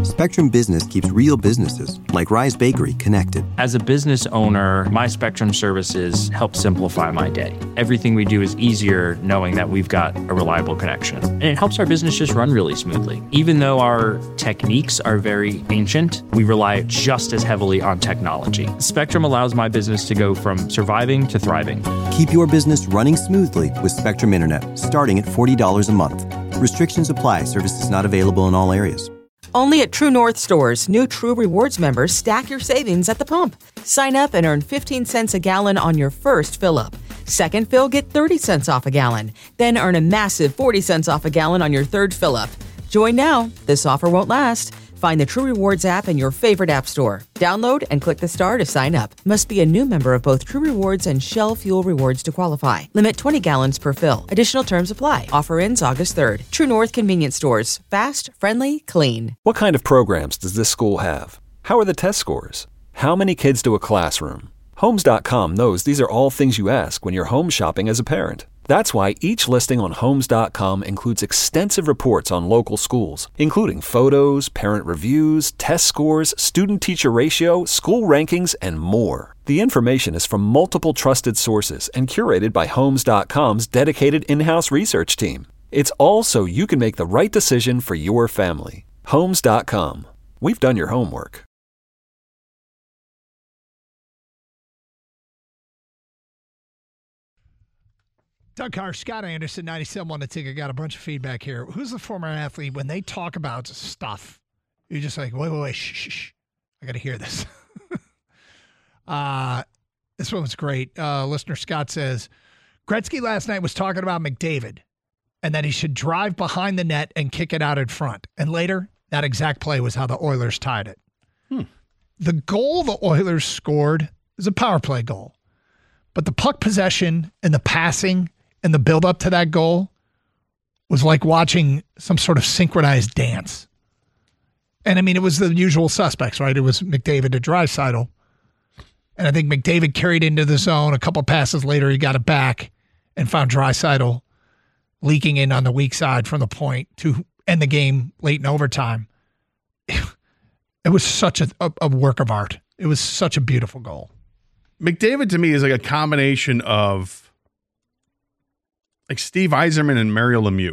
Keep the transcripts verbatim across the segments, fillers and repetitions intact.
Spectrum Business keeps real businesses, like Rise Bakery, connected. As a business owner, my Spectrum services help simplify my day. Everything we do is easier knowing that we've got a reliable connection. And it helps our business just run really smoothly. Even though our techniques are very ancient, we rely just as heavily on technology. Spectrum allows my business to go from surviving to thriving. Keep your business running smoothly with Spectrum Internet, starting at forty dollars a month. Restrictions apply. Services not available in all areas. Only at True North stores, new True Rewards members stack your savings at the pump. Sign up and earn fifteen cents a gallon on your first fill-up. Second fill, get thirty cents off a gallon. Then earn a massive forty cents off a gallon on your third fill-up. Join now. This offer won't last. Find the True Rewards app in your favorite app store. Download and click the star to sign up. Must be a new member of both True Rewards and Shell Fuel Rewards to qualify. Limit twenty gallons per fill. Additional terms apply. Offer ends August third. True North Convenience Stores. Fast, friendly, clean. What kind of programs does this school have? How are the test scores? How many kids do a classroom? Homes dot com knows these are all things you ask when you're home shopping as a parent. That's why each listing on Homes dot com includes extensive reports on local schools, including photos, parent reviews, test scores, student-teacher ratio, school rankings, and more. The information is from multiple trusted sources and curated by Homes dot com's dedicated in-house research team. It's all so you can make the right decision for your family. Homes dot com. We've done your homework. Doug Carr, Scott Anderson, ninety-seven on the ticket. Got a bunch of feedback here. Who's the former athlete, when they talk about stuff, you're just like, wait, wait, wait, shh, shh, shh. I got to hear this. uh, this one was great. Uh, listener Scott says, Gretzky last night was talking about McDavid and that he should drive behind the net and kick it out in front. And later, that exact play was how the Oilers tied it. Hmm. The goal the Oilers scored is a power play goal. But the puck possession and the passing and the build-up to that goal was like watching some sort of synchronized dance. And, I mean, it was the usual suspects, right? It was McDavid to Draisaitl. And I think McDavid carried into the zone. A couple passes later, he got it back and found Draisaitl leaking in on the weak side from the point to end the game late in overtime. It was such a, a, a work of art. It was such a beautiful goal. McDavid, to me, is like a combination of like Steve Yzerman and Mario Lemieux.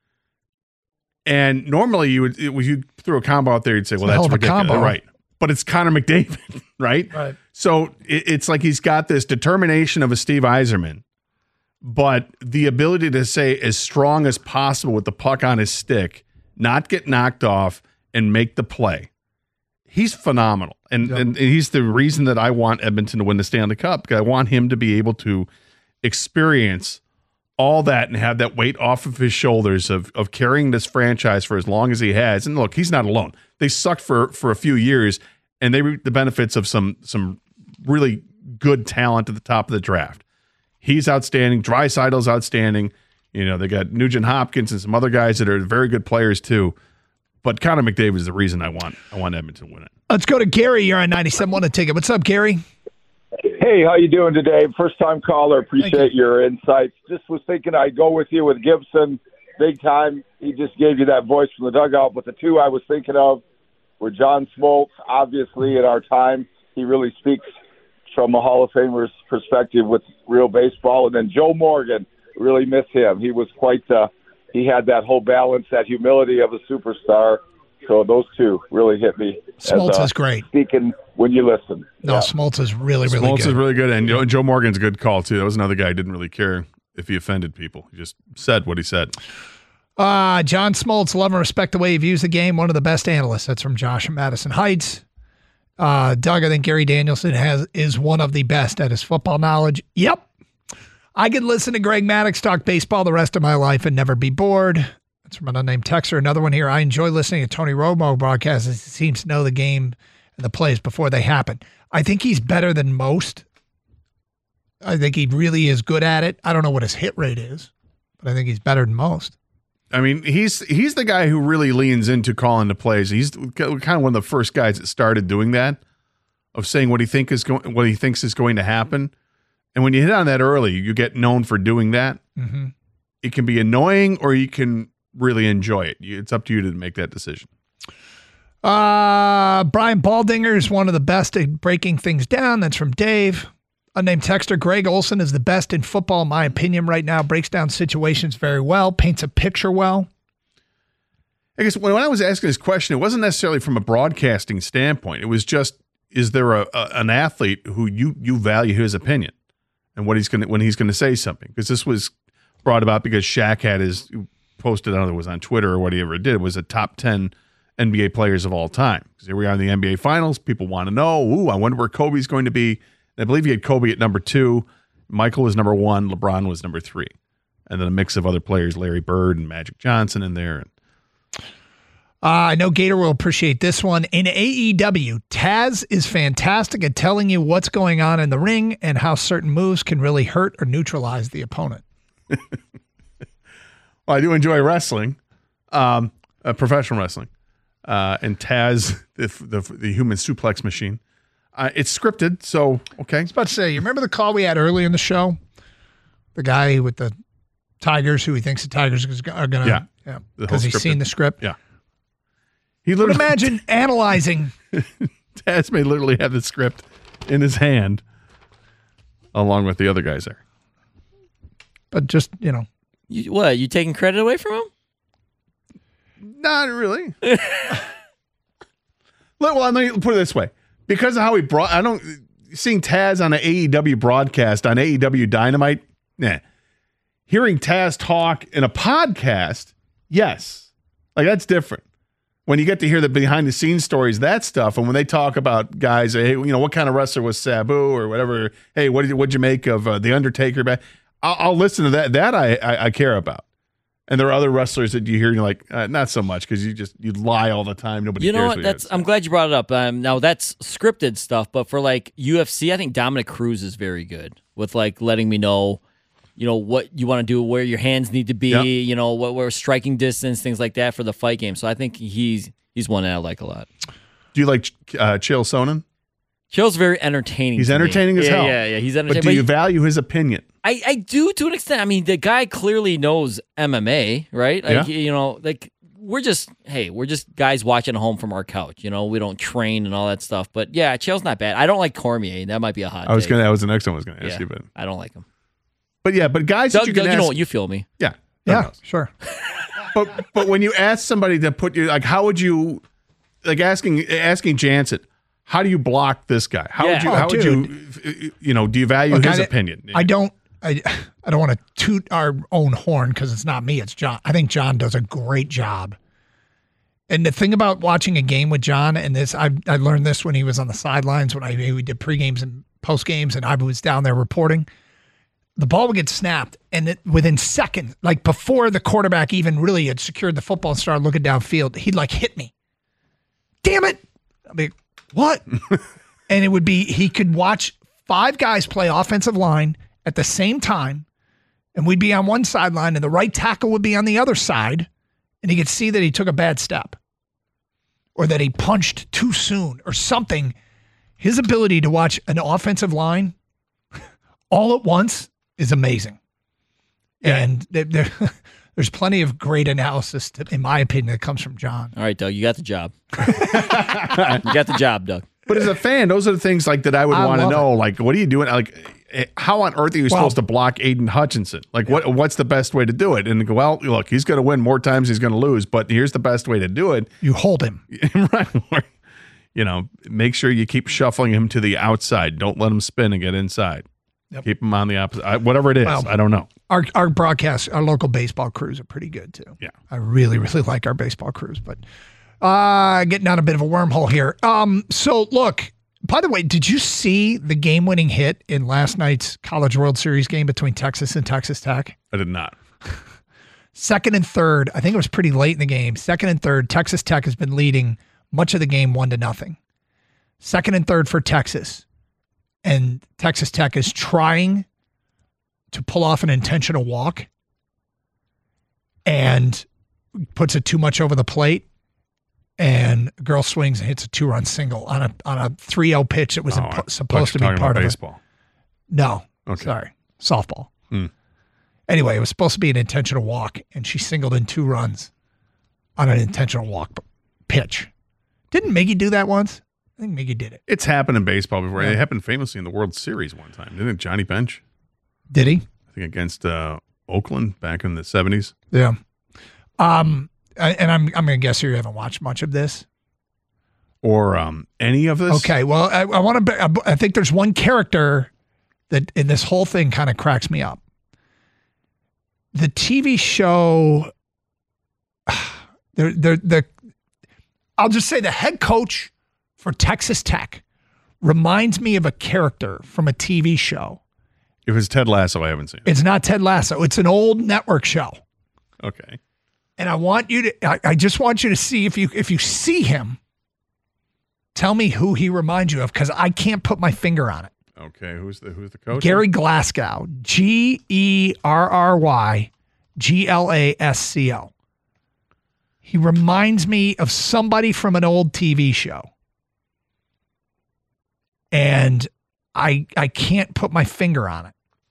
And normally you would, when you threw a combo out there, you'd say, well, that's ridiculous. Right. But it's Connor McDavid, right? Right. So it, it's like he's got this determination of a Steve Yzerman, but the ability to say as strong as possible with the puck on his stick, not get knocked off, and make the play. He's phenomenal. And, yep. and he's the reason that I want Edmonton to win the Stanley Cup, because I want him to be able to experience all that and have that weight off of his shoulders of of carrying this franchise for as long as he has. And look, he's not alone. They sucked for for a few years, and they reaped the benefits of some some really good talent at the top of the draft. He's outstanding. Draisaitl's outstanding. You know, they got Nugent Hopkins and some other guys that are very good players too. But Connor McDavid is the reason I want I want Edmonton to win it. Let's go to Gary. You're on ninety-seven on the ticket. What's up, Gary? Hey, how you doing today? First-time caller. Appreciate you. your insights. Just was thinking I'd go with you with Gibson, big time. He just gave you that voice from the dugout. But the two I was thinking of were John Smoltz. Obviously, at our time, he really speaks from a Hall of Famer's perspective with real baseball. And then Joe Morgan, really miss him. He was quite uh, – he had that whole balance, that humility of a superstar. So those two really hit me. Smoltz as, uh, is great. Speaking when you listen. No, yeah. Smoltz is really, really Smoltz good. is really good. And you know, Joe Morgan's a good call, too. That was another guy who didn't really care if he offended people. He just said what he said. Uh, John Smoltz, love and respect the way he views the game. One of the best analysts. That's from Josh in Madison Heights. Uh, Doug, I think Gary Danielson has is one of the best at his football knowledge. Yep. I could listen to Greg Maddux talk baseball the rest of my life and never be bored. That's from an unnamed texter. Another one here. I enjoy listening to Tony Romo broadcasts. He seems to know the game and the plays before they happen. I think he's better than most. I think he really is good at it. I don't know what his hit rate is, but I think he's better than most. I mean, he's he's the guy who really leans into calling the plays. He's kind of one of the first guys that started doing that, of saying what he think is going, what he thinks is going to happen. And when you hit on that early, you get known for doing that. Mm-hmm. It can be annoying, or you can really enjoy it. It's up to you to make that decision. Uh, Brian Baldinger is one of the best at breaking things down. That's from Dave. Unnamed texter Greg Olson is the best in football, in my opinion, right now. Breaks down situations very well, paints a picture well. I guess when I was asking this question, it wasn't necessarily from a broadcasting standpoint. It was just, is there a, a an athlete who you you value his opinion and what he's going when he's going to say something? Because this was brought about because Shaq had his posted, I don't know if it was on Twitter or what he ever did. It was a top ten N B A players of all time. Because here we are in the N B A Finals. People want to know, ooh, I wonder where Kobe's going to be. And I believe he had Kobe at number two. Michael was number one. LeBron was number three. And then a mix of other players, Larry Bird and Magic Johnson in there. Uh, I know Gator will appreciate this one. In A E W, Taz is fantastic at telling you what's going on in the ring and how certain moves can really hurt or neutralize the opponent. Well, I do enjoy wrestling, um, uh, professional wrestling. Uh, and Taz, the, the the human suplex machine. Uh, it's scripted, so okay. I was about to say, you remember the call we had early in the show? The guy with the Tigers, who he thinks the Tigers are going to, yeah, yeah, because he's seen the script. Yeah, he literally imagine analyzing. Taz may literally have the script in his hand, along with the other guys there. But just you know, you, what you taking credit away from him? Not really. Well, let me put it this way. Because of how he brought, I don't, seeing Taz on an A E W broadcast on A E W Dynamite, nah. Hearing Taz talk in a podcast, yes. Like, that's different. When you get to hear the behind the scenes stories, that stuff, and when they talk about guys, hey, you know, what kind of wrestler was Sabu or whatever, hey, what did you, what'd you make of uh, The Undertaker? I'll, I'll listen to that. That I, I, I care about. And there are other wrestlers that you hear and you're like, uh, not so much because you just you lie all the time. Nobody you know cares what? what That's I'm glad you brought it up. Um, now that's scripted stuff, but for like U F C, I think Dominic Cruz is very good with like letting me know, you know, what you want to do, where your hands need to be, yep. you know, what where striking distance, things like that for the fight game. So I think he's he's one that I like a lot. Do you like uh, Chael Sonnen? Chael's very entertaining. He's to entertaining me. as yeah, hell. Yeah, yeah, he's entertaining. But do you but value his opinion? I, I do to an extent. I mean, the guy clearly knows M M A, right? Like, yeah. You know, like we're just, hey, we're just guys watching at home from our couch. You know, we don't train and all that stuff. But yeah, Chael's not bad. I don't like Cormier. That might be a hot. I was take. gonna. That was the next one I was gonna ask yeah, you, but I don't like him. But yeah, but guys, Doug, that you can Doug, ask, you know what? You feel me? Yeah, yeah, knows. Sure. but but when you ask somebody to put you like, how would you like asking asking Jansen? How do you block this guy? How yeah. would you? Oh, how dude. would you? You know, do you value Look, his I, opinion? I don't. I I don't want to toot our own horn because it's not me. It's John. I think John does a great job. And the thing about watching a game with John, and this, I I learned this when he was on the sidelines when I we did pre games and post games, and I was down there reporting. The ball would get snapped, and it, within seconds, like before the quarterback even really had secured the football and started looking downfield, he'd like hit me. Damn it! I'd be like, what? And it would be he could watch five guys play offensive line at the same time, and we'd be on one sideline, and the right tackle would be on the other side, and he could see that he took a bad step or that he punched too soon or something. His ability to watch an offensive line all at once is amazing. Yeah. And there, there, there's plenty of great analysis, to, in my opinion, that comes from John. All right, Doug, you got the job. You got the job, Doug. But as a fan, those are the things like that I would want to know. it. Like, what are you doing? Like, how on earth are you well, supposed to block Aiden Hutchinson? Like, yeah. what what's the best way to do it? And go, well, look, he's going to win more times he's going to lose, but here's the best way to do it. You hold him. Right. You know, make sure you keep shuffling him to the outside. Don't let him spin and get inside. Yep. Keep him on the opposite. I, whatever it is, well, I don't know. Our our broadcast, our local baseball crews are pretty good too. Yeah. I really, really like our baseball crews, but uh, getting down a bit of a wormhole here. Um, so look, by the way, did you see the game-winning hit in last night's College World Series game between Texas and Texas Tech? I did not. Second and third, I think it was pretty late in the game. Second and third, Texas Tech has been leading much of the game one to nothing. Second and third for Texas. And Texas Tech is trying to pull off an intentional walk and puts it too much over the plate. And a girl swings and hits a two-run single on a on a three oh pitch that was oh, imp- supposed to be part about of baseball. It. No, okay. Sorry, softball. Hmm. Anyway, it was supposed to be an intentional walk, and she singled in two runs on an intentional walk pitch. Didn't Miggy do that once? I think Miggy did it. It's happened in baseball before. Yeah. It happened famously in the World Series one time. Didn't it, Johnny Bench? Did he? I think against uh, Oakland back in the seventies. Yeah. Um, I- and I'm I'm going to guess you haven't watched much of this. Or um, any of this? Okay, well, I, I want to. I think there's one character that in this whole thing kind of cracks me up. The T V show. The the the. I'll just say the head coach for Texas Tech reminds me of a character from a T V show. If it's Ted Lasso, I haven't seen it. It's not Ted Lasso. It's an old network show. Okay. And I want you to. I, I just want you to see if you if you see him. Tell me who he reminds you of, because I can't put my finger on it. Okay, who's the who's the coach? Gary Glasgow, G E R R Y G L A S C O. He reminds me of somebody from an old T V show. And I I can't put my finger on it.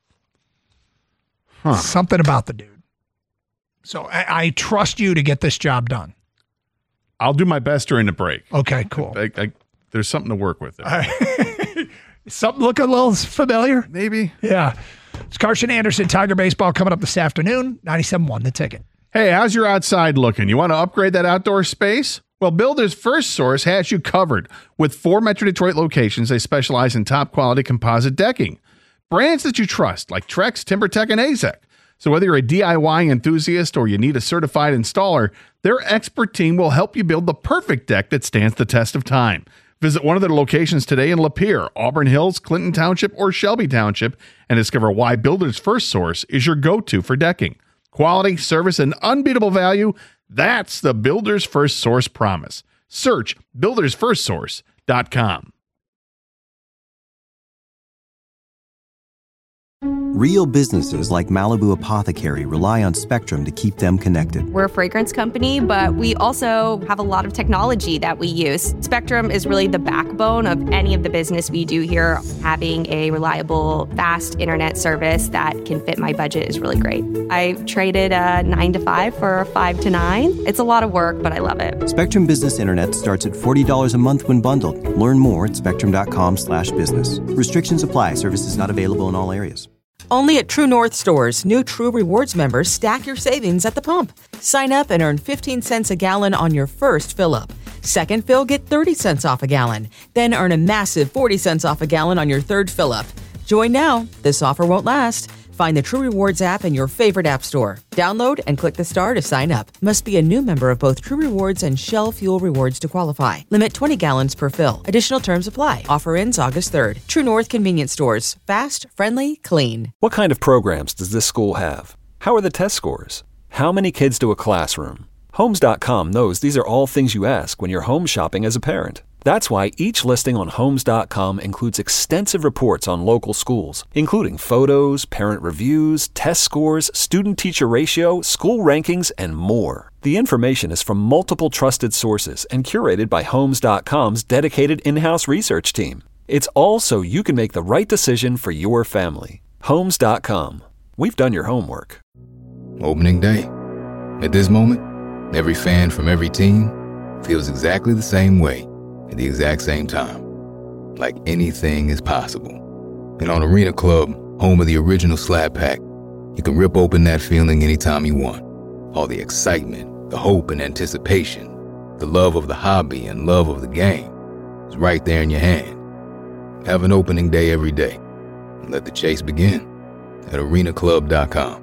Huh. Something about the dude. So I, I trust you to get this job done. I'll do my best during the break. Okay, cool. I, I, there's something to work with there. Uh, something look a little familiar? Maybe. Yeah. It's Carson Anderson, Tiger Baseball, coming up this afternoon. ninety-seven point one The Ticket. Hey, how's your outside looking? You want to upgrade that outdoor space? Well, Builders First Source has you covered. With four Metro Detroit locations, they specialize in top quality composite decking. Brands that you trust, like Trex, TimberTech, and A Z E C. So whether you're a D I Y enthusiast or you need a certified installer, their expert team will help you build the perfect deck that stands the test of time. Visit one of their locations today in Lapeer, Auburn Hills, Clinton Township, or Shelby Township and discover why Builders First Source is your go-to for decking. Quality, service, and unbeatable value, that's the Builders First Source promise. Search builders first source dot com. Real businesses like Malibu Apothecary rely on Spectrum to keep them connected. We're a fragrance company, but we also have a lot of technology that we use. Spectrum is really the backbone of any of the business we do here. Having a reliable, fast internet service that can fit my budget is really great. I traded a nine to five for a five to nine. It's a lot of work, but I love it. Spectrum Business Internet starts at forty dollars a month when bundled. Learn more at spectrum.com slash business. Restrictions apply. Services not available in all areas. Only at True North stores, new True Rewards members stack your savings at the pump. Sign up and earn fifteen cents a gallon on your first fill-up. Second fill, get thirty cents off a gallon. Then earn a massive forty cents off a gallon on your third fill-up. Join now. This offer won't last. Find the True Rewards app in your favorite app store. Download and click the star to sign up. Must be a new member of both True Rewards and Shell Fuel Rewards to qualify. Limit twenty gallons per fill. Additional terms apply. Offer ends August third. True North Convenience Stores. Fast, friendly, clean. What kind of programs does this school have? How are the test scores? How many kids do a classroom? Homes dot com knows these are all things you ask when you're home shopping as a parent. That's why each listing on Homes dot com includes extensive reports on local schools, including photos, parent reviews, test scores, student-teacher ratio, school rankings, and more. The information is from multiple trusted sources and curated by Homes dot com's dedicated in-house research team. It's all so you can make the right decision for your family. Homes dot com. We've done your homework. Opening day. At this moment, every fan from every team feels exactly the same way at the exact same time. Like anything is possible. And on Arena Club, home of the original Slab Pack, you can rip open that feeling anytime you want. All the excitement, the hope and anticipation, the love of the hobby and love of the game is right there in your hand. Have an opening day every day. And let the chase begin at arena club dot com.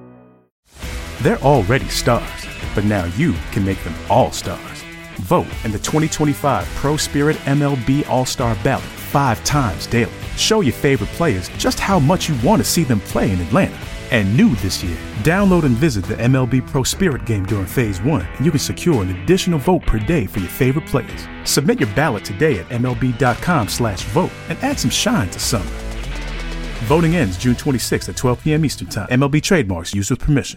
They're already stars, but now you can make them all stars. Vote in the twenty twenty-five Pro Spirit M L B All-Star Ballot five times daily. Show your favorite players just how much you want to see them play in Atlanta. And new this year, download and visit the M L B Pro Spirit game during Phase one, and you can secure an additional vote per day for your favorite players. Submit your ballot today at M L B dot com slash vote and add some shine to summer. Voting ends June twenty-sixth at twelve p.m. Eastern Time. M L B trademarks used with permission.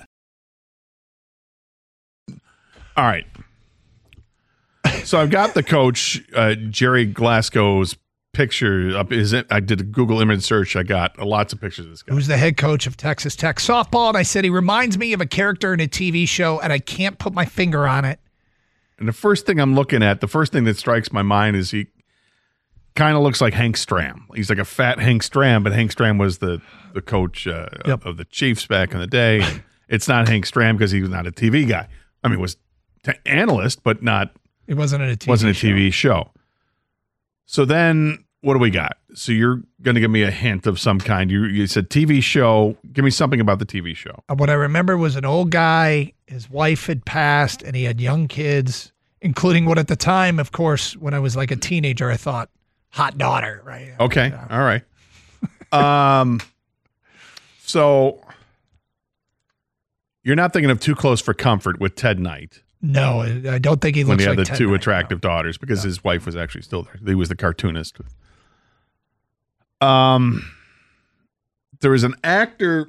All right. So I've got the coach, uh, Jerry Glasgow's picture up. Is it? I did a Google image search. I got lots of pictures of this guy. Who's the head coach of Texas Tech softball? And I said he reminds me of a character in a T V show, and I can't put my finger on it. And the first thing I'm looking at, the first thing that strikes my mind is he kind of looks like Hank Stram. He's like a fat Hank Stram, but Hank Stram was the, the coach uh, yep. of the Chiefs back in the day. It's not Hank Stram because he was not a T V guy. I mean, was t- analyst, but not. It wasn't a T V wasn't a show. T V show. So then what do we got? So you're going to give me a hint of some kind. You you said T V show. Give me something about the T V show. What I remember was an old guy. His wife had passed, and he had young kids, including what at the time, of course, when I was like a teenager, I thought hot daughter. Right? Okay. Yeah. All right. Um. So you're not thinking of Too Close for Comfort with Ted Knight. No, I don't think he looks when he like had the Ted two Knight, attractive no. daughters because No. his wife was actually still there. He was the cartoonist. Um, there was an actor.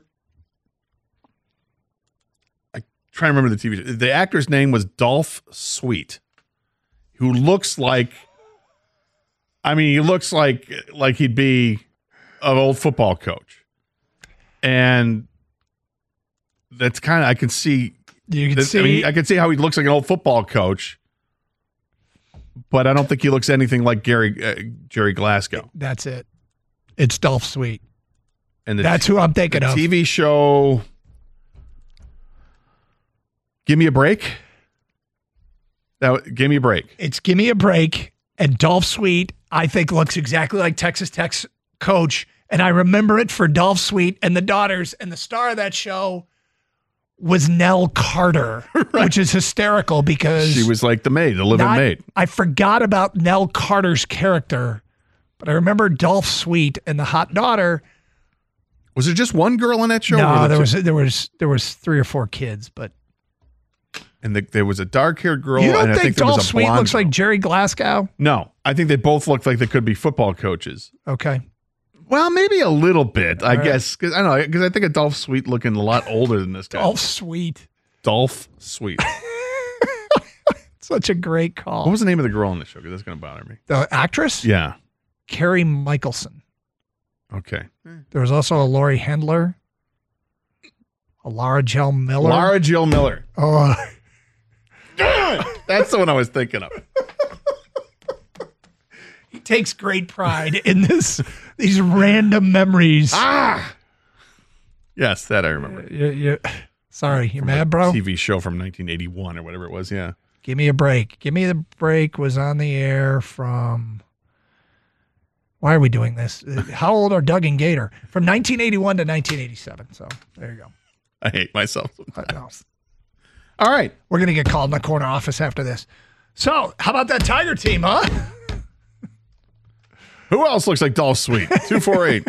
I try to remember the T V show. The actor's name was Dolph Sweet, who looks like. I mean, he looks like like he'd be an old football coach, and that's kind of I can see. You can see. I mean, I can see how he looks like an old football coach, but I don't think he looks anything like Gary uh, Jerry Glasgow. That's it. It's Dolph Sweet. And the that's t- who I'm thinking the of. T V show. Give Me a Break. Now, give me a break. It's Give Me a Break, and Dolph Sweet, I think, looks exactly like Texas Tech's coach, and I remember it for Dolph Sweet and the daughters, and the star of that show was Nell Carter, right. which is hysterical because she was like the maid, the living not, maid. I forgot about Nell Carter's character, but I remember Dolph Sweet and the hot daughter. Was there just one girl on that show? No, the there two- was there was there was three or four kids, but and the, there was a dark-haired girl. you don't and I think, think there Dolph was a Sweet blonde looks girl. like Jerry Glasgow? No, I think they both look like they could be football coaches. Okay. Well, maybe a little bit, I All right. guess. Cause, I don't know, because I think of Dolph Sweet looking a lot older than this guy. Dolph Sweet. Dolph Sweet. Such a great call. What was the name of the girl on the show? Because that's going to bother me. The actress? Yeah. Carrie Michelson. Okay. There was also a Lori Handler, a Lara Jill Miller. Lara Jill Miller. Oh, That's the one I was thinking of. he takes great pride in this. These random memories. Ah. Yes, that I remember. You, you, sorry, you From mad, a bro? T V show from nineteen eighty-one or whatever it was. Yeah. Give Me a Break. Give Me the Break was on the air from. Why are we doing this? How old are Doug and Gator? From nineteen eighty-one to nineteen eighty-seven. So there you go. I hate myself I know. sometimes. All right. We're going to get called in the corner office after this. So, how about that Tiger team, huh? Who else looks like Dolph Sweet? two four eight.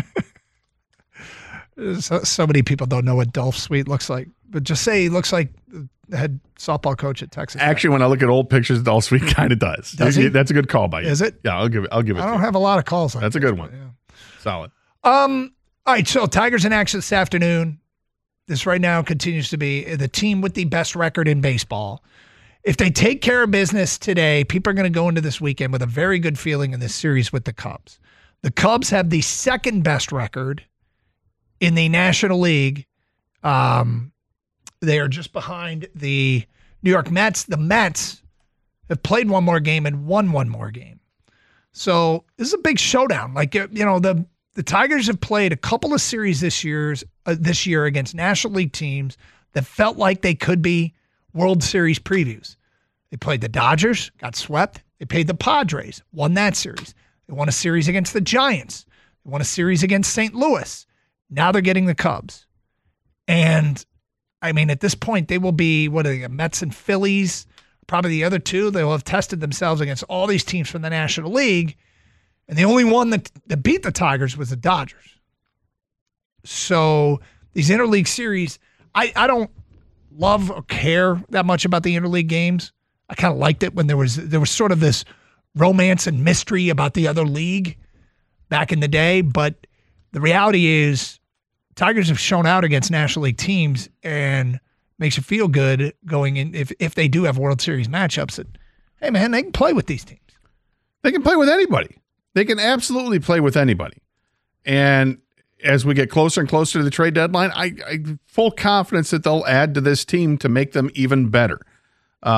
So, so many people don't know what Dolph Sweet looks like, but just say he looks like the head softball coach at Texas Tech. Actually, when I look at old pictures, Dolph Sweet kind of does. Does he? That's a good call by you. Is it? Yeah, I'll give it. I'll give it. I to don't you. have a lot of calls like That's a this, good but one. yeah. Solid. Um. All right, so Tigers in action this afternoon. This right now continues to be the team with the best record in baseball. If they take care of business today, people are going to go into this weekend with a very good feeling in this series with the Cubs. The Cubs have the second best record in the National League. Um, they are just behind the New York Mets. The Mets have played one more game and won one more game. So this is a big showdown. Like, you know, the the Tigers have played a couple of series this year's uh, this year against National League teams that felt like they could be World Series previews. They played the Dodgers, got swept. They played the Padres, won that series. They won a series against the Giants. They won a series against Saint Louis. Now they're getting the Cubs. And, I mean, at this point, they will be, what are they, Mets and Phillies, probably the other two. They will have tested themselves against all these teams from the National League. And the only one that, that beat the Tigers was the Dodgers. So these interleague series, I, I don't love or care that much about the interleague games. I kind of liked it when there was there was sort of this romance and mystery about the other league back in the day. But the reality is Tigers have shown out against National League teams and makes you feel good going in if, if they do have World Series matchups that, hey, man, they can play with these teams. They can play with anybody. They can absolutely play with anybody. And as we get closer and closer to the trade deadline, I, I full confidence that they'll add to this team to make them even better. Um,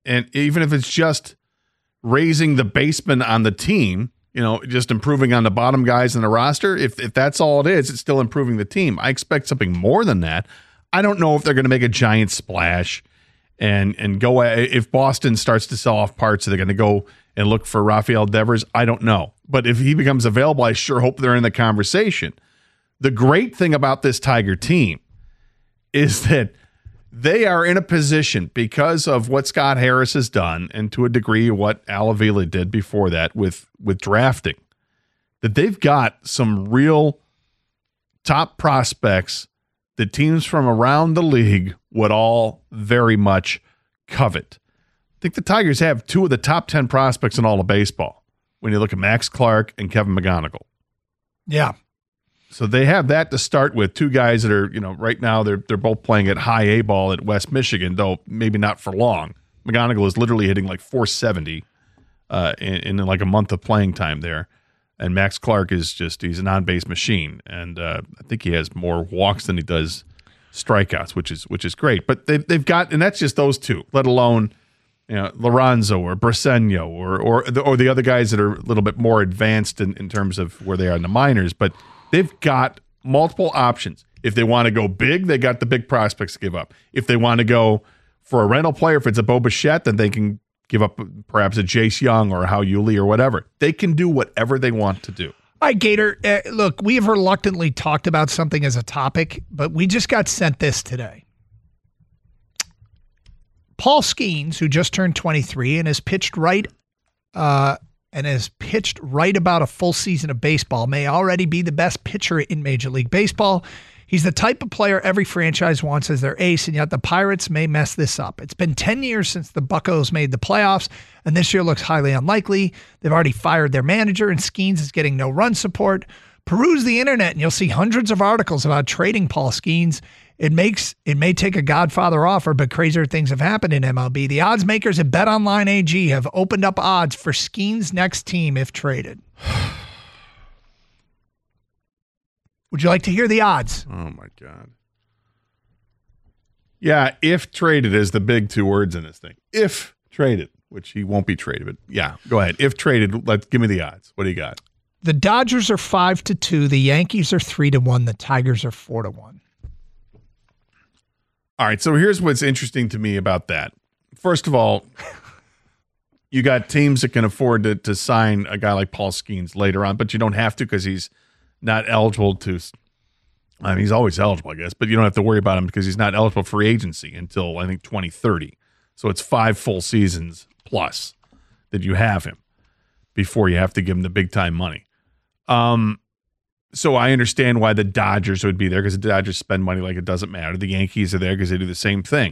And even if it's just raising the baseman on the team, you know, just improving on the bottom guys in the roster, if if that's all it is, it's still improving the team. I expect something more than that. I don't know if they're going to make a giant splash and and go, if Boston starts to sell off parts, are they going to go and look for Rafael Devers? I don't know. But if he becomes available, I sure hope they're in the conversation. The great thing about this Tiger team is that they are in a position, because of what Scott Harris has done, and to a degree what Al Avila did before that with, with drafting, that they've got some real top prospects that teams from around the league would all very much covet. I think the Tigers have two of the top ten prospects in all of baseball when you look at Max Clark and Kevin McGonigal. Yeah. So they have that to start with. Two guys that are, you know, right now they're they're both playing at high A ball at West Michigan, though maybe not for long. McGonigal is literally hitting like four seventy uh, in, in like a month of playing time there. And Max Clark is just, he's an on-base machine. And uh, I think he has more walks than he does strikeouts, which is which is great. But they've, they've got, and that's just those two, let alone, you know, Lorenzo or Briseño or or the, or the other guys that are a little bit more advanced in, in terms of where they are in the minors. But they've got multiple options. If they want to go big, they got the big prospects to give up. If they want to go for a rental player, if it's a Bo Bichette, then they can give up perhaps a Jace Young or a Hao Yuli or whatever. They can do whatever they want to do. All right, Gator, uh, look, we have reluctantly talked about something as a topic, but we just got sent this today. Paul Skeens, who just turned twenty-three and has pitched right uh, and has pitched right about a full season of baseball, may already be the best pitcher in Major League Baseball. He's the type of player every franchise wants as their ace, and yet the Pirates may mess this up. It's been ten years since the Buccos made the playoffs, and this year looks highly unlikely. They've already fired their manager, and Skeens is getting no run support. Peruse the internet, and you'll see hundreds of articles about trading Paul Skeens. It makes it may take a Godfather offer, but crazier things have happened in M L B. The odds makers at BetOnline A G have opened up odds for Skeens' next team if traded. Would you like to hear the odds? Oh, my God. Yeah, if traded is the big two words in this thing. If traded, which he won't be traded, but yeah, go ahead. If traded, let's give me the odds. What do you got? The Dodgers are five to two. The Yankees are three to one. The Tigers are four to one. All right, so here's what's interesting to me about that. First of all, you got teams that can afford to, to sign a guy like Paul Skeens later on, but you don't have to because he's not eligible to. I mean, he's always eligible, I guess, but you don't have to worry about him because he's not eligible for free agency until, I think, twenty thirty. So it's five full seasons plus that you have him before you have to give him the big-time money. Um, so I understand why the Dodgers would be there because the Dodgers spend money like it doesn't matter. The Yankees are there because they do the same thing.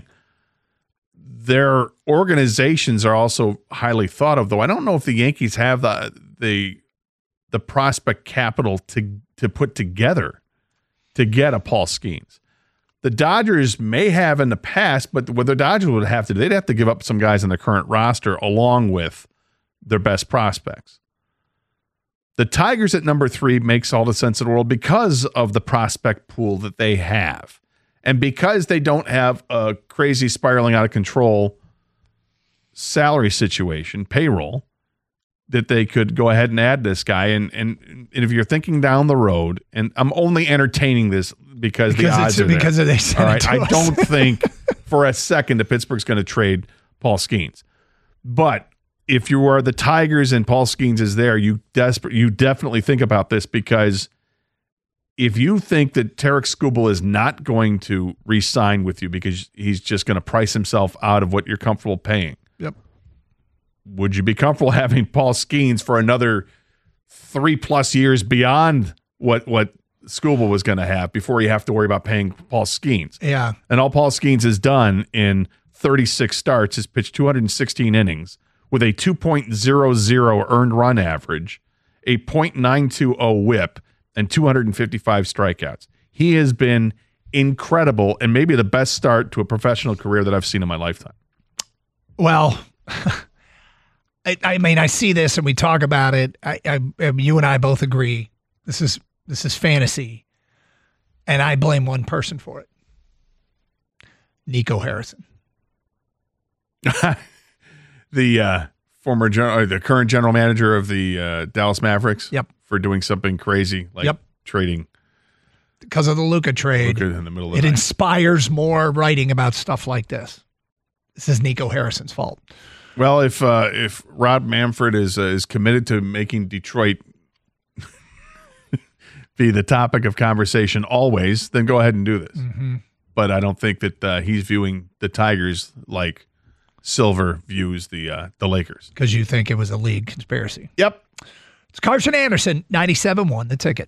Their organizations are also highly thought of, though. I don't know if the Yankees have the the the prospect capital to to put together to get a Paul Skeens. The Dodgers may have in the past, but what the Dodgers would have to do, they'd have to give up some guys in their current roster along with their best prospects. The Tigers at number three makes all the sense in the world because of the prospect pool that they have. And because they don't have a crazy spiraling out of control salary situation, payroll, that they could go ahead and add this guy. And, and, and if you're thinking down the road, and I'm only entertaining this because, because the odds are because there. They sent All right, it to I us. don't think for a second that Pittsburgh's going to trade Paul Skeens. But if you are the Tigers and Paul Skeens is there, you desperate you definitely think about this, because if you think that Tarek Skubal is not going to re-sign with you because he's just going to price himself out of what you're comfortable paying, yep. Would you be comfortable having Paul Skeens for another three plus years beyond what what Skubal was going to have before you have to worry about paying Paul Skeens? Yeah. And all Paul Skeens has done in thirty-six starts is pitched two hundred sixteen innings with a two point oh oh earned run average, a point nine two oh whip, and two hundred fifty-five strikeouts. He has been incredible and maybe the best start to a professional career that I've seen in my lifetime. Well, I, I mean, I see this and we talk about it. I, I, you and I both agree this is this is fantasy, and I blame one person for it: Nico Harrison. the uh, former general, or the current general manager of the uh, Dallas Mavericks. Yep. For doing something crazy like yep. trading. Because of the Luka trade. Luka in the middle of the it night. inspires more writing about stuff like this. This is Nico Harrison's fault. Well, if uh, if Rob Manfred is uh, is committed to making Detroit be the topic of conversation always, then go ahead and do this. Mm-hmm. But I don't think that uh, he's viewing the Tigers like Silver views the uh, the Lakers. Because you think it was a league conspiracy. Yep. It's Carson Anderson, ninety-seven point one, The Ticket.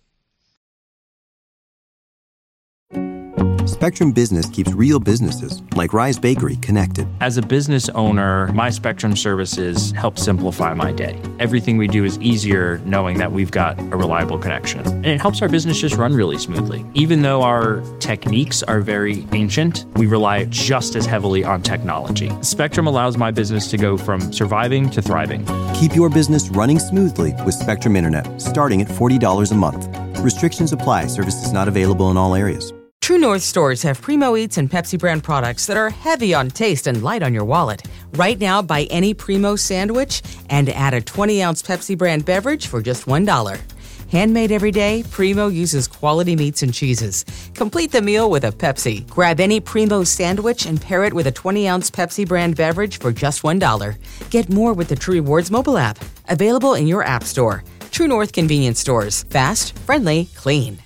Spectrum Business keeps real businesses, like Rise Bakery, connected. As a business owner, my Spectrum services help simplify my day. Everything we do is easier knowing that we've got a reliable connection. And it helps our business just run really smoothly. Even though our techniques are very ancient, we rely just as heavily on technology. Spectrum allows my business to go from surviving to thriving. Keep your business running smoothly with Spectrum Internet, starting at forty dollars a month. Restrictions apply. Services not available in all areas. True North stores have Primo Eats and Pepsi brand products that are heavy on taste and light on your wallet. Right now, buy any Primo sandwich and add a twenty-ounce Pepsi brand beverage for just one dollar. Handmade every day, Primo uses quality meats and cheeses. Complete the meal with a Pepsi. Grab any Primo sandwich and pair it with a twenty-ounce Pepsi brand beverage for just one dollar. Get more with the True Rewards mobile app. Available in your app store. True North convenience stores. Fast, friendly, clean.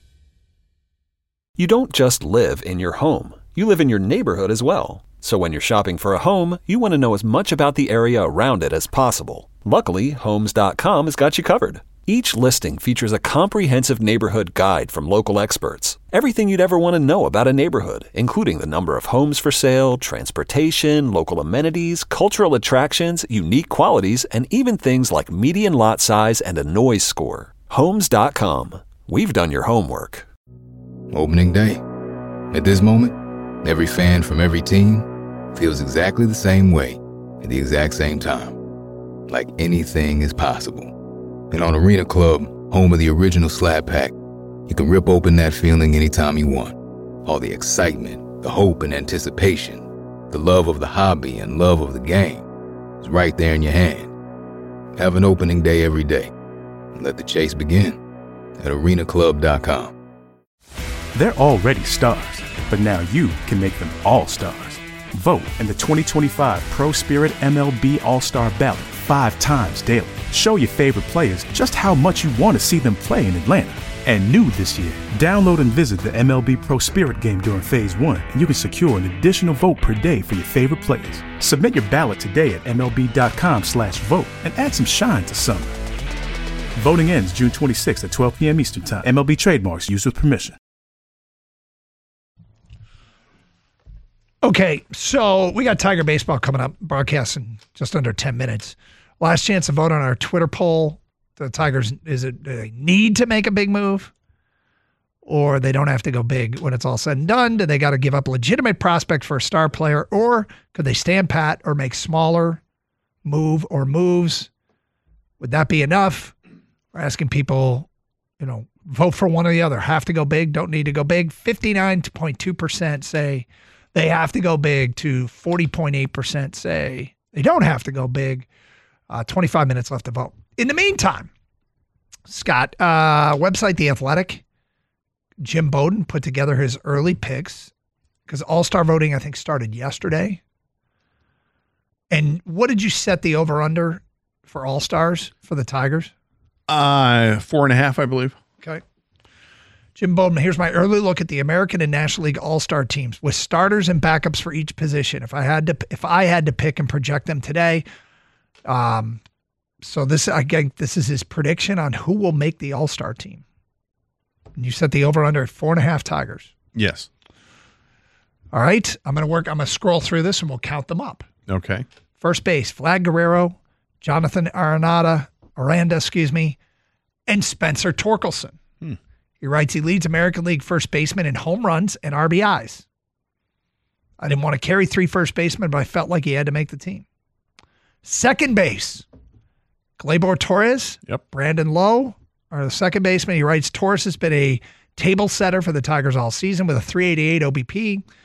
You don't just live in your home. You live in your neighborhood as well. So when you're shopping for a home, you want to know as much about the area around it as possible. Luckily, Homes dot com has got you covered. Each listing features a comprehensive neighborhood guide from local experts. Everything you'd ever want to know about a neighborhood, including the number of homes for sale, transportation, local amenities, cultural attractions, unique qualities, and even things like median lot size and a noise score. Homes dot com. We've done your homework. Opening day. At this moment, every fan from every team feels exactly the same way at the exact same time. Like anything is possible. And on Arena Club, home of the original Slab Pack, you can rip open that feeling anytime you want. All the excitement, the hope and anticipation, the love of the hobby and love of the game is right there in your hand. Have an opening day every day. And let the chase begin at arena club dot com. They're already stars, but now you can make them all stars. Vote in the twenty twenty-five Pro Spirit M L B All-Star Ballot five times daily. Show your favorite players just how much you want to see them play in Atlanta. And new this year, download and visit the M L B Pro Spirit game during Phase one, and you can secure an additional vote per day for your favorite players. Submit your ballot today at M L B dot com slash vote and add some shine to summer. Voting ends June twenty-sixth at twelve p.m. Eastern Time. M L B trademarks used with permission. Okay, so we got Tiger Baseball coming up, broadcast in just under ten minutes. Last chance to vote on our Twitter poll. The Tigers, is it do they need to make a big move? Or they don't have to go big when it's all said and done? Do they got to give up a legitimate prospect for a star player? Or could they stand pat or make smaller move or moves? Would that be enough? We're asking people, you know, vote for one or the other. Have to go big, don't need to go big. fifty-nine point two percent say they have to go big to forty point eight percent say they don't have to go big. Uh, twenty-five minutes left to vote. In the meantime, Scott, uh, website The Athletic, Jim Bowden put together his early picks because All-Star voting, I think, started yesterday. And what did you set the over-under for All-Stars for the Tigers? Uh, four and a half, I believe. Okay. Jim Bowden, here's my early look at the American and National League All-Star teams with starters and backups for each position. If I had to, if I had to pick and project them today, um, so this I think this is his prediction on who will make the All-Star team. And you set the over/under at four and a half Tigers. Yes. All right, I'm going to work. I'm going to scroll through this and we'll count them up. Okay. First base: Vlad Guerrero, Jonathan Aranda, Aranda, excuse me, and Spencer Torkelson. Hmm. He writes he leads American League first baseman in home runs and R B Is. I didn't want to carry three first basemen, but I felt like he had to make the team. Second base, Gleyber Torres, yep. Brandon Lowe are the second baseman. He writes Torres has been a table setter for the Tigers all season with a three eighty-eight O B P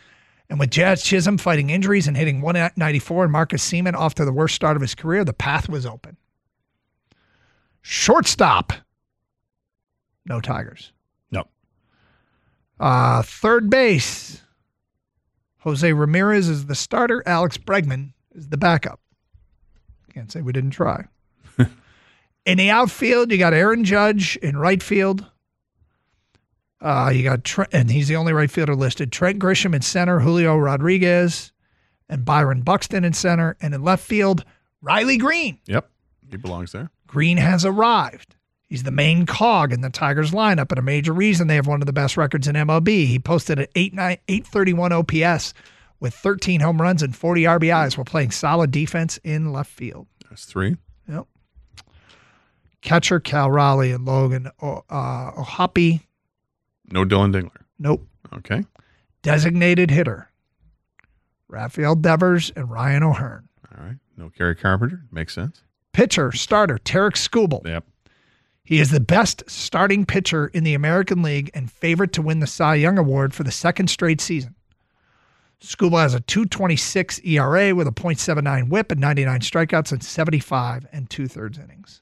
And with Jazz Chisholm fighting injuries and hitting one ninety-four and Marcus Seaman off to the worst start of his career, the path was open. Shortstop. No Tigers. No. Uh, third base. Jose Ramirez is the starter. Alex Bregman is the backup. Can't say we didn't try. In the outfield, you got Aaron Judge in right field. Uh, you got Trent, and he's the only right fielder listed. Trent Grisham in center, Julio Rodriguez, and Byron Buxton in center. And in left field, Riley Green. Yep, he belongs there. Green has arrived. He's the main cog in the Tigers lineup and a major reason they have one of the best records in M L B. He posted an eight thirty-one O P S with thirteen home runs and forty R B Is while playing solid defense in left field. That's three. Yep. Catcher Cal Raleigh and Logan uh, Ohapi. No Dylan Dingler. Nope. Okay. Designated hitter Rafael Devers and Ryan O'Hearn. All right. No Gary Carpenter. Makes sense. Pitcher, starter, Tarek Skubal. Yep. He is the best starting pitcher in the American League and favorite to win the Cy Young Award for the second straight season. Skubal has a two twenty-six E R A with a point seven nine whip and ninety-nine strikeouts in seventy-five and two-thirds innings.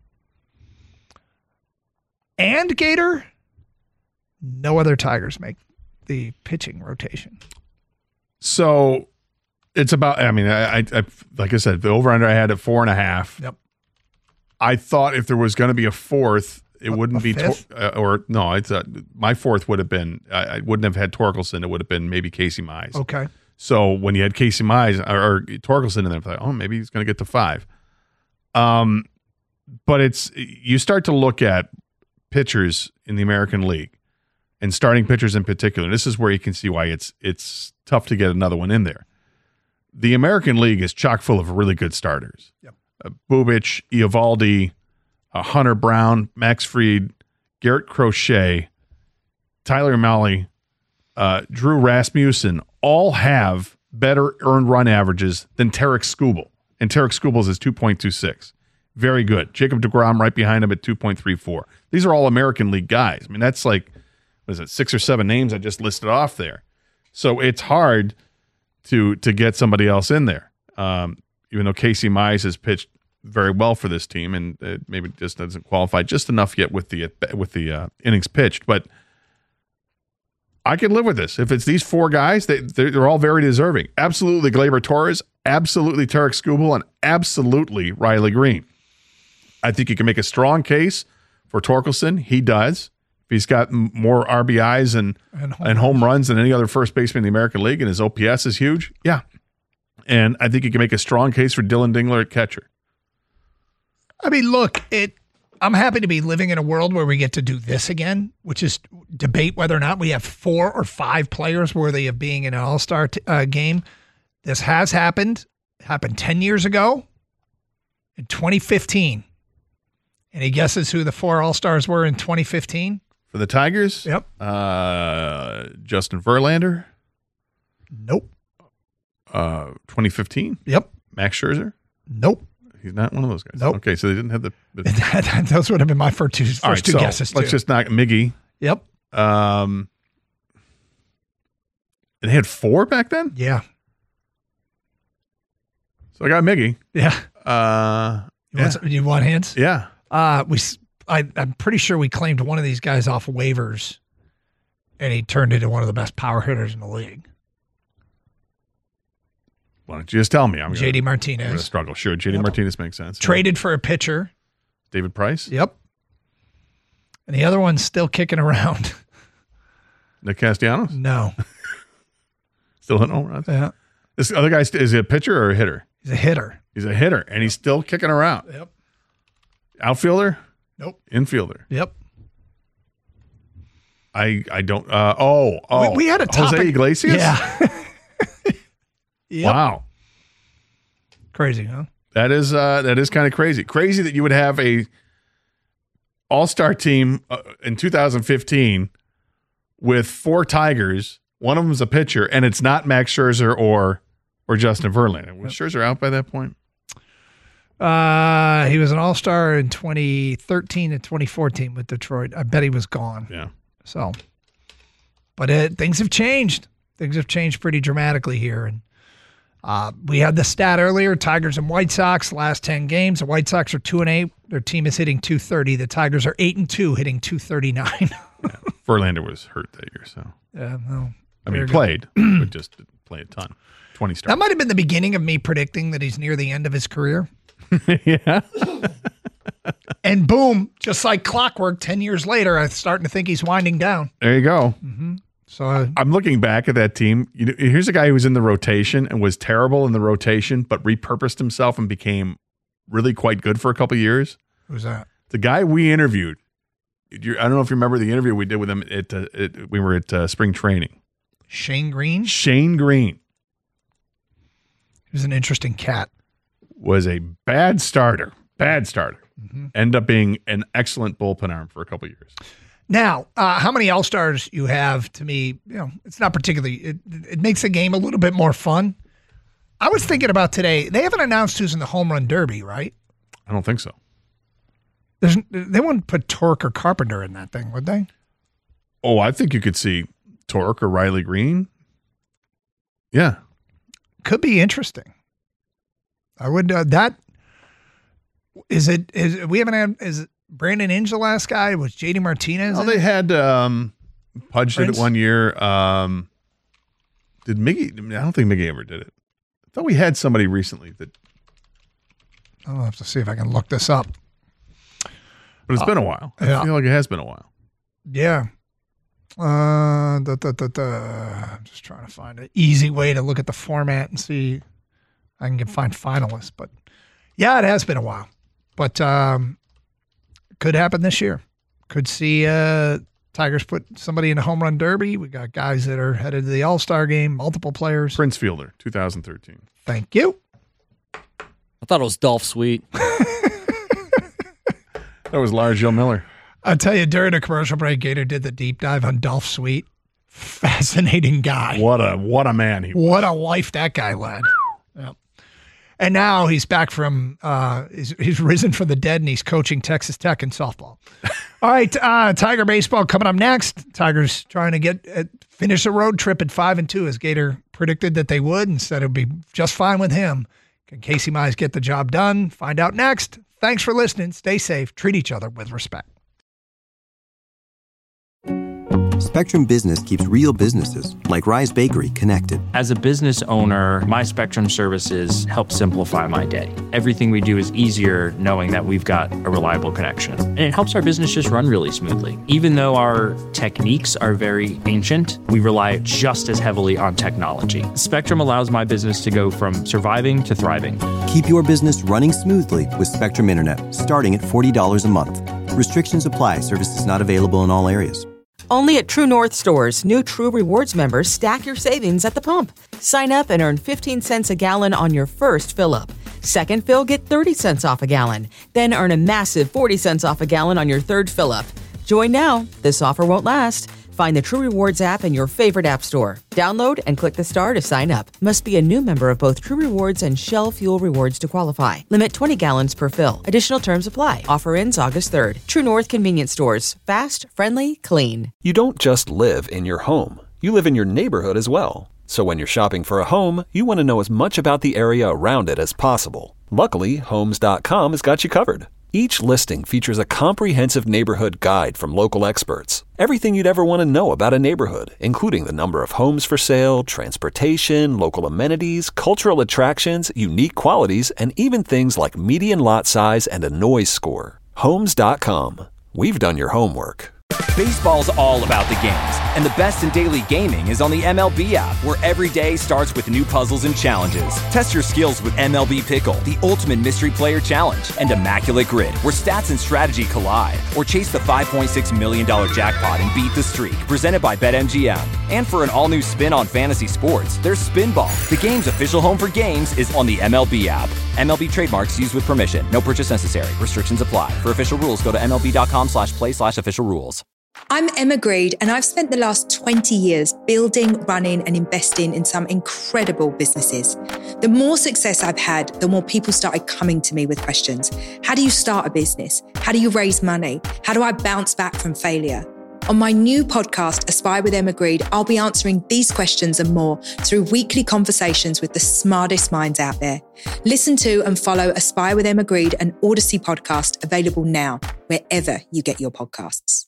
And Gator, no other Tigers make the pitching rotation. So it's about, I mean, I, I like I said, the over-under I had at four and a half. Yep. I thought if there was going to be a fourth, it A- wouldn't a be, fifth? Tor- uh, or no, it's uh, my fourth would have been, I, I wouldn't have had Torkelson. It would have been maybe Casey Mize. Okay. So when you had Casey Mize or, or Torkelson in there, I thought, oh, maybe he's going to get to five. Um, but it's, you start to look at pitchers in the American League and starting pitchers in particular. This is where you can see why it's it's tough to get another one in there. The American League is chock full of really good starters. Yep. Uh, Bubich, Eovaldi, uh, Hunter Brown, Max Fried, Garrett Crochet, Tyler Mahle, uh, Drew Rasmussen all have better earned run averages than Tarek Skubal. And Tarek Skubal's is two point two six. Very good. Jacob deGrom right behind him at two point three four. These are all American League guys. I mean, that's like, what is it, six or seven names I just listed off there. So it's hard to to get somebody else in there. Um, even though Casey Mize has pitched very well for this team and uh, maybe just doesn't qualify just enough yet with the with the uh, innings pitched. But I can live with this. If it's these four guys, they, they're, they're all very deserving. Absolutely Gleyber Torres, absolutely Tarek Skubal, and absolutely Riley Green. I think you can make a strong case for Torkelson. He does. If he's got m- more R B Is and, And home and home runs than any other first baseman in the American League, and his O P S is huge, yeah. And I think you can make a strong case for Dylan Dingler at catcher. I mean, look, it. I'm happy to be living in a world where we get to do this again, which is debate whether or not we have four or five players worthy of being in an all-star t- uh, game. This has happened. It happened ten years ago in twenty fifteen. Any guesses who the four all-stars were in twenty fifteen? For the Tigers? Yep. Uh, Justin Verlander? Nope. Uh, twenty fifteen? Yep. Max Scherzer? Nope. He's not one of those guys. Nope. Okay, so they didn't have the. the Those would have been my first two, first All right, two so guesses, too. let's just knock Miggy. Yep. Um, and they had four back then? Yeah. So I got Miggy. Yeah. Uh, You, yeah. want, some- you want hands? Yeah. Uh, we, s- I, I'm pretty sure we claimed one of these guys off waivers, and he turned into one of the best power hitters in the league. Why don't you just tell me? I'm J D gonna, Martinez. I'm going to struggle. Sure, J D Yep. Martinez makes sense. Traded for a pitcher. David Price? Yep. And the other one's still kicking around. Nick Castellanos? No. Still hitting home runs? Yeah. This other guy, is he a pitcher or a hitter? He's a hitter. He's a hitter, and he's still kicking around. Yep. Outfielder? Nope. Infielder? Yep. I I don't. Uh, oh, oh. We, we had a topic. Jose Iglesias? Yeah. Yep. Wow. Crazy, huh? That is uh, that is kind of crazy. Crazy that you would have a all-star team uh, in two thousand fifteen with four Tigers. One of them's a pitcher, and it's not Max Scherzer or or Justin Verlander. Was Scherzer out by that point? Uh, he was an all-star in twenty thirteen and twenty fourteen with Detroit. I bet he was gone. Yeah. So, but it, things have changed. Things have changed pretty dramatically here. And uh, we had the stat earlier, Tigers and White Sox, last ten games. The White Sox are two and eight. Their team is hitting two thirty. The Tigers are eight and two, hitting two thirty-nine. Yeah, Verlander was hurt that year, so. Yeah, well, I mean, he played, but just didn't play a ton. twenty starts. That might have been the beginning of me predicting that he's near the end of his career. Yeah. And boom, just like clockwork, ten years later, I'm starting to think he's winding down. There you go. Mm-hmm. So uh, I'm looking back at that team. You know, here's a guy who was in the rotation and was terrible in the rotation, but repurposed himself and became really quite good for a couple of years. Who's that? The guy we interviewed. You're, I don't know if you remember the interview we did with him. At, uh, at we were at uh, spring training. Shane Green? Shane Green. He was an interesting cat. Was a bad starter. Bad starter. Mm-hmm. End up being an excellent bullpen arm for a couple of years. Now, uh, how many All-Stars you have, to me, you know, it's not particularly, it, it makes the game a little bit more fun. I was thinking about today, they haven't announced who's in the home run derby, right? I don't think so. There's, they wouldn't put Torque or Carpenter in that thing, would they? Oh, I think you could see Torque or Riley Green. Yeah. Could be interesting. I would, uh, that, is it, is, we haven't had, is it Brandon Inge the last guy? Was J D Martinez? Oh, they had, um, Pudge did Prince? it one year. Um, did Miggy, I don't think Miggy ever did it. I thought we had somebody recently that. I'll have to see if I can look this up. But it's Uh, been a while. I yeah. feel like it has been a while. Yeah. Uh, da, da, da, da. I'm just trying to find an easy way to look at the format and see if I can get, find finalists. But yeah, it has been a while. But um, could happen this year. Could see uh, Tigers put somebody in a home run derby. We got guys that are headed to the All-Star game, multiple players. Prince Fielder, two thousand thirteen. Thank you. I thought it was Dolph Sweet. That was Lars Joe Miller. I'll tell you, during a commercial break, Gator did the deep dive on Dolph Sweet. Fascinating guy. What a what a man he was. What a life that guy led. Yep. And now he's back from, uh, he's, he's risen from the dead and he's coaching Texas Tech in softball. All right, uh, Tiger baseball coming up next. Tigers trying to get uh, finish a road trip at five and two, as Gator predicted that they would, and said it would be just fine with him. Can Casey Mize get the job done? Find out next. Thanks for listening. Stay safe. Treat each other with respect. Spectrum Business keeps real businesses, like Rise Bakery, connected. As a business owner, my Spectrum services help simplify my day. Everything we do is easier knowing that we've got a reliable connection. And it helps our business just run really smoothly. Even though our techniques are very ancient, we rely just as heavily on technology. Spectrum allows my business to go from surviving to thriving. Keep your business running smoothly with Spectrum Internet, starting at forty dollars a month. Restrictions apply. Services not available in all areas. Only at True North stores, new True Rewards members stack your savings at the pump. Sign up and earn fifteen cents a gallon on your first fill-up. Second fill, get thirty cents off a gallon. Then earn a massive forty cents off a gallon on your third fill-up. Join now. This offer won't last. Find the True Rewards app in your favorite app store. Download and click the star to sign up. Must be a new member of both True Rewards and Shell Fuel Rewards to qualify. Limit twenty gallons per fill. Additional terms apply. Offer ends August third. True North Convenience Stores. Fast, friendly, clean. You don't just live in your home. You live in your neighborhood as well. So when you're shopping for a home, you want to know as much about the area around it as possible. Luckily, Homes dot com has got you covered. Each listing features a comprehensive neighborhood guide from local experts. Everything you'd ever want to know about a neighborhood, including the number of homes for sale, transportation, local amenities, cultural attractions, unique qualities, and even things like median lot size and a noise score. Homes dot com. We've done your homework. Baseball's all about the games, and the best in daily gaming is on the M L B app, where every day starts with new puzzles and challenges. Test your skills with M L B Pickle, the ultimate mystery player challenge, and Immaculate Grid, where stats and strategy collide. Or chase the five point six million dollars jackpot and beat the streak, presented by BetMGM. And for an all-new spin on fantasy sports, there's Spinball. The game's official home for games is on the M L B app. M L B trademarks used with permission. No purchase necessary. Restrictions apply. For official rules, go to mlb.com slash play slash official rules. I'm Emma Greed, and I've spent the last twenty years building, running, and investing in some incredible businesses. The more success I've had, the more people started coming to me with questions. How do you start a business? How do you raise money? How do I bounce back from failure? On my new podcast, Aspire with Emma Grede, I'll be answering these questions and more through weekly conversations with the smartest minds out there. Listen to and follow Aspire with Emma Grede, an Odyssey podcast, available now, wherever you get your podcasts.